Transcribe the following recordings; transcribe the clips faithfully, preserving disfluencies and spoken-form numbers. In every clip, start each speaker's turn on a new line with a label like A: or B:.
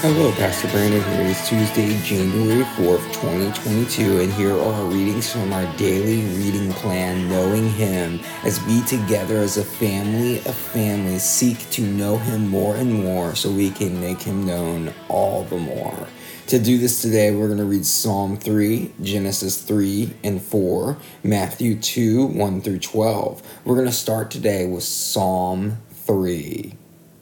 A: Hello, Pastor Brandon here. It is Tuesday, January fourth, twenty twenty-two, and here are our readings from our daily reading plan, Knowing Him, as we together as a family of families seek to know Him more and more so we can make Him known all the more. To do this today, we're going to read Psalm three, Genesis three and four, Matthew two, one through twelve. We're going to start today with Psalm three.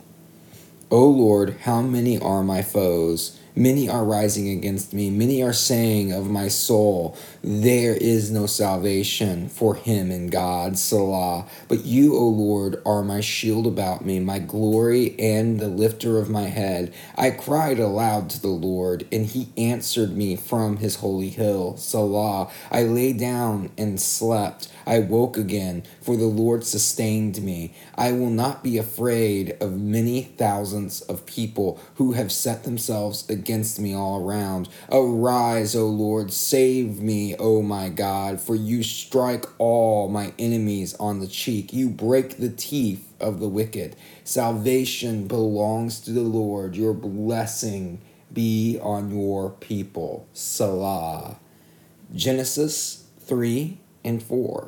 A: O Lord, how many are my foes? Many are rising against me. Many are saying of my soul, there is no salvation for him in God, Selah. But you, O Lord, are my shield about me, my glory and the lifter of my head. I cried aloud to the Lord, and he answered me from his holy hill, Selah. I lay down and slept. I woke again, for the Lord sustained me. I will not be afraid of many thousands of people who have set themselves against me all around. Arise, O Lord, save me, O my God, for you strike all my enemies on the cheek. You break the teeth of the wicked. Salvation belongs to the Lord. Your blessing be on your people. Selah. Genesis three and four.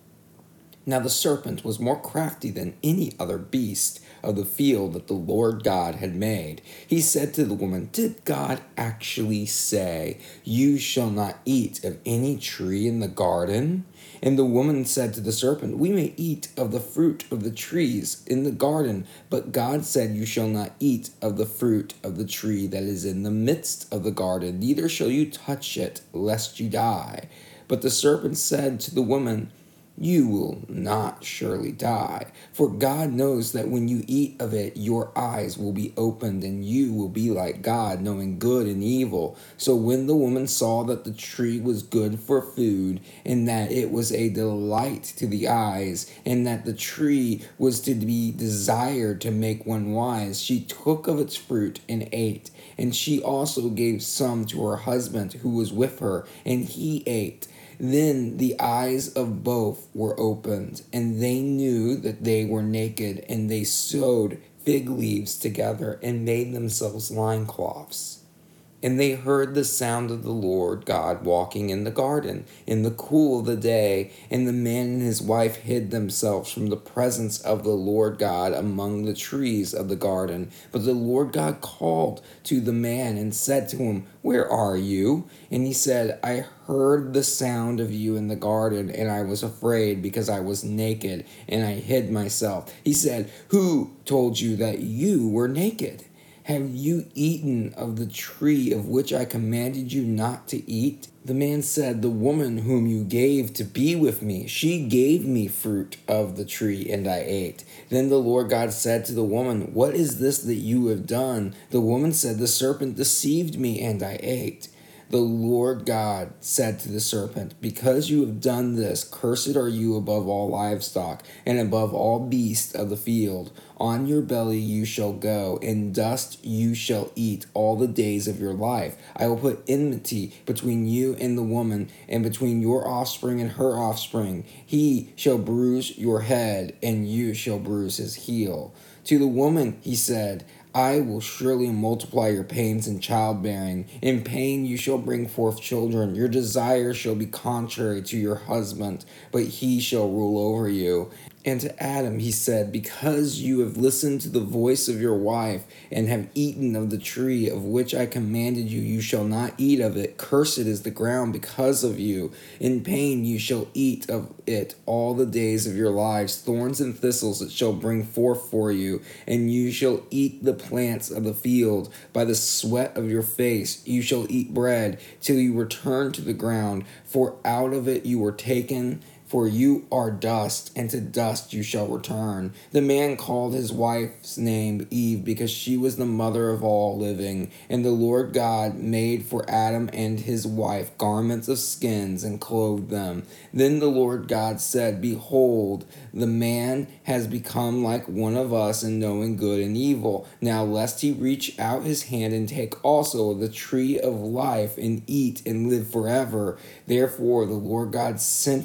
A: Now the serpent was more crafty than any other beast of the field that the Lord God had made. He said to the woman, Did God actually say, You shall not eat of any tree in the garden? And the woman said to the serpent, We may eat of the fruit of the trees in the garden, but God said, You shall not eat of the fruit of the tree that is in the midst of the garden, neither shall you touch it, lest you die. But the serpent said to the woman, You will not surely die, for God knows that when you eat of it, your eyes will be opened, and you will be like God, knowing good and evil. So when the woman saw that the tree was good for food, and that it was a delight to the eyes, and that the tree was to be desired to make one wise, she took of its fruit and ate. And she also gave some to her husband who was with her, and he ate. Then the eyes of both were opened, and they knew that they were naked, and they sewed fig leaves together and made themselves loincloths. And they heard the sound of the Lord God walking in the garden in the cool of the day, and the man and his wife hid themselves from the presence of the Lord God among the trees of the garden. But the Lord God called to the man and said to him, Where are you? And he said, I heard the sound of you in the garden, and I was afraid because I was naked, and I hid myself. He said, Who told you that you were naked? Have you eaten of the tree of which I commanded you not to eat? The man said, The woman whom you gave to be with me, she gave me fruit of the tree, and I ate. Then the Lord God said to the woman, What is this that you have done? The woman said, The serpent deceived me, and I ate. The Lord God said to the serpent, Because you have done this, cursed are you above all livestock, and above all beasts of the field. On your belly you shall go, and dust you shall eat all the days of your life. I will put enmity between you and the woman, and between your offspring and her offspring. He shall bruise your head, and you shall bruise his heel. To the woman he said, I will surely multiply your pains in childbearing. In pain you shall bring forth children. Your desire shall be contrary to your husband, but he shall rule over you. And to Adam he said, Because you have listened to the voice of your wife, and have eaten of the tree of which I commanded you, you shall not eat of it. Cursed is the ground because of you. In pain you shall eat of it all the days of your lives. Thorns and thistles it shall bring forth for you, and you shall eat the plants of the field. By the sweat of your face you shall eat bread, till you return to the ground, for out of it you were taken. For you are dust, and to dust you shall return. The man called his wife's name Eve, because she was the mother of all living. And the Lord God made for Adam and his wife garments of skins, and clothed them. Then the Lord God said, Behold, the man has become like one of us in knowing good and evil. Now lest he reach out his hand and take also of the tree of life, and eat and live forever. Therefore the Lord God sent him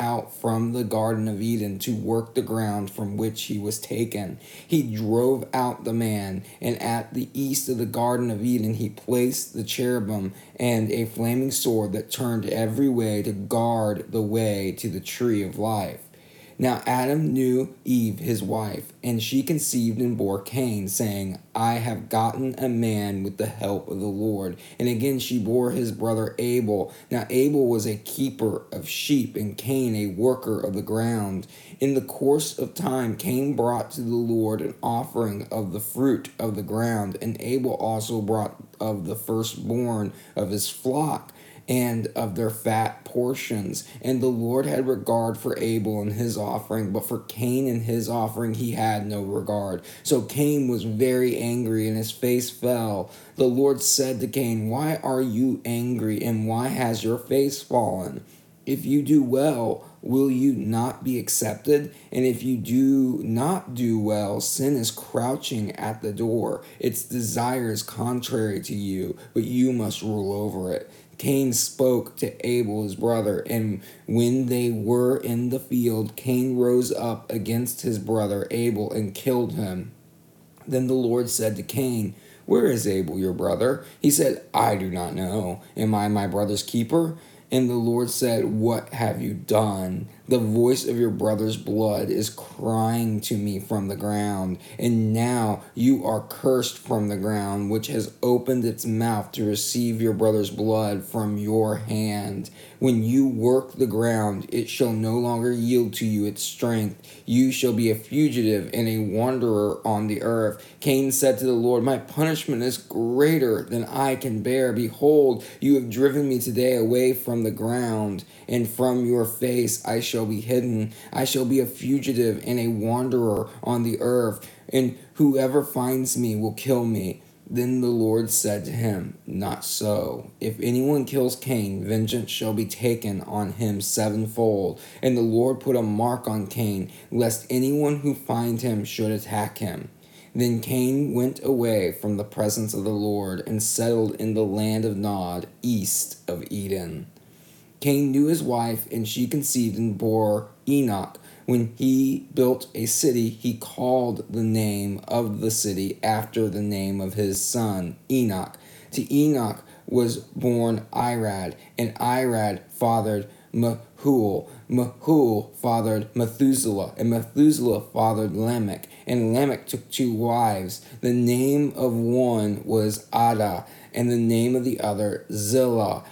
A: out from the Garden of Eden to work the ground from which he was taken. He drove out the man, and at the east of the Garden of Eden he placed the cherubim and a flaming sword that turned every way to guard the way to the tree of life. Now Adam knew Eve his wife, and she conceived and bore Cain, saying, I have gotten a man with the help of the Lord. And again she bore his brother Abel. Now Abel was a keeper of sheep, and Cain a worker of the ground. In the course of time Cain brought to the Lord an offering of the fruit of the ground, and Abel also brought of the firstborn of his flock and of their fat portions. And the Lord had regard for Abel and his offering, but for Cain and his offering he had no regard. So Cain was very angry, and his face fell. The Lord said to Cain, Why are you angry, and why has your face fallen? If you do well, will you not be accepted? And if you do not do well, sin is crouching at the door. Its desire is contrary to you, but you must rule over it. Cain spoke to Abel his brother, and when they were in the field, Cain rose up against his brother Abel and killed him. Then the Lord said to Cain, Where is Abel your brother? He said, I do not know. Am I my brother's keeper? And the Lord said, What have you done? The voice of your brother's blood is crying to me from the ground. And now you are cursed from the ground, which has opened its mouth to receive your brother's blood from your hand. When you work the ground, it shall no longer yield to you its strength. You shall be a fugitive and a wanderer on the earth. Cain said to the Lord, My punishment is greater than I can bear. Behold, you have driven me today away from the ground, and from your face I shall be hidden. I shall be a fugitive and a wanderer on the earth, and whoever finds me will kill me. Then the Lord said to him, Not so. If anyone kills Cain, vengeance shall be taken on him sevenfold. And the Lord put a mark on Cain, lest anyone who finds him should attack him. Then Cain went away from the presence of the Lord and settled in the land of Nod, east of Eden. Cain knew his wife, and she conceived and bore Enoch. When he built a city, he called the name of the city after the name of his son, Enoch. To Enoch was born Irad, and Irad fathered Mahual. Mahual fathered Methuselah, and Methuselah fathered Lamech. And Lamech took two wives. The name of one was Adah, and the name of the other Zillah.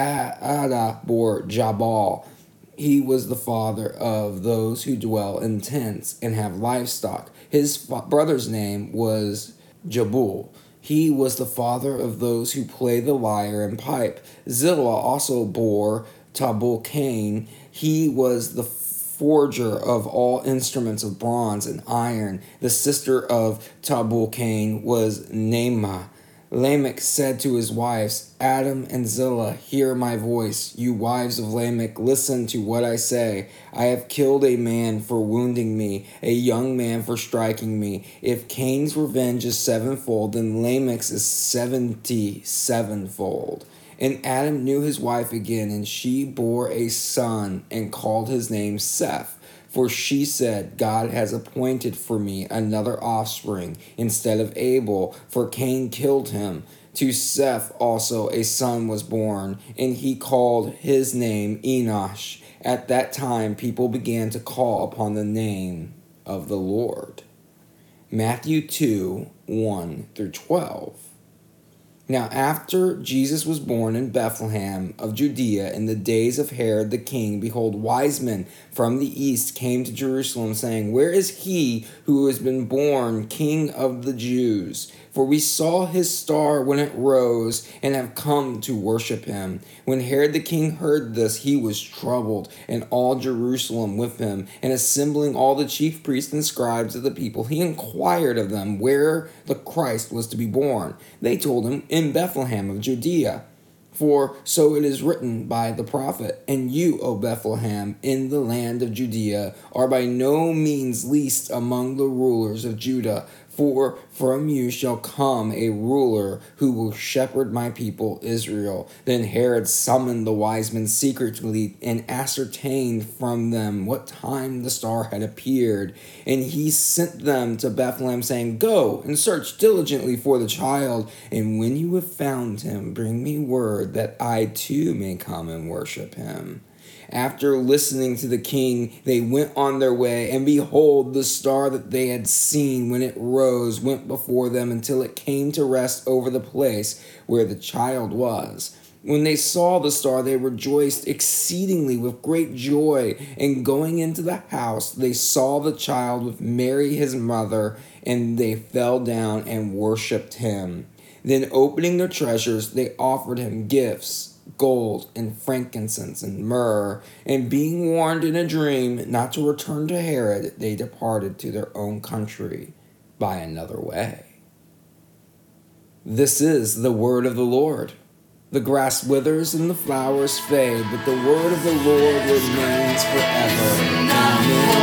A: Adah bore Jabal. He was the father of those who dwell in tents and have livestock. His brother's name was Jabul. He was the father of those who play the lyre and pipe. Zillah also bore Tabul Cain. He was the forger of all instruments of bronze and iron. The sister of Tabul Cain was Naamah. Lamech said to his wives, Adam and Zillah, hear my voice. You wives of Lamech, listen to what I say. I have killed a man for wounding me, a young man for striking me. If Cain's revenge is sevenfold, then Lamech's is seventy-sevenfold. And Adam knew his wife again, and she bore a son and called his name Seth. For she said, God has appointed for me another offspring instead of Abel, for Cain killed him. To Seth also a son was born, and he called his name Enosh. At that time people began to call upon the name of the Lord. Matthew two, one through twelve. Now after Jesus was born in Bethlehem of Judea in the days of Herod the king, behold, wise men from the east came to Jerusalem, saying, Where is he who has been born King of the Jews? For we saw his star when it rose, and have come to worship him. When Herod the king heard this, he was troubled, and all Jerusalem with him. And assembling all the chief priests and scribes of the people, he inquired of them where the Christ was to be born. They told him, In Bethlehem of Judea. For so it is written by the prophet, And you, O Bethlehem, in the land of Judea, are by no means least among the rulers of Judah. For from you shall come a ruler who will shepherd my people Israel. Then Herod summoned the wise men secretly and ascertained from them what time the star had appeared. And he sent them to Bethlehem, saying, Go and search diligently for the child, and when you have found him, bring me word that I too may come and worship him. After listening to the king, they went on their way, and behold, the star that they had seen when it rose went before them until it came to rest over the place where the child was. When they saw the star, they rejoiced exceedingly with great joy, and going into the house, they saw the child with Mary his mother, and they fell down and worshipped him. Then opening their treasures, they offered him gifts, gold and frankincense and myrrh, and being warned in a dream not to return to Herod, they departed to their own country by another way. This is the word of the Lord. The grass withers and the flowers fade, but the word of the Lord remains forever. Amen.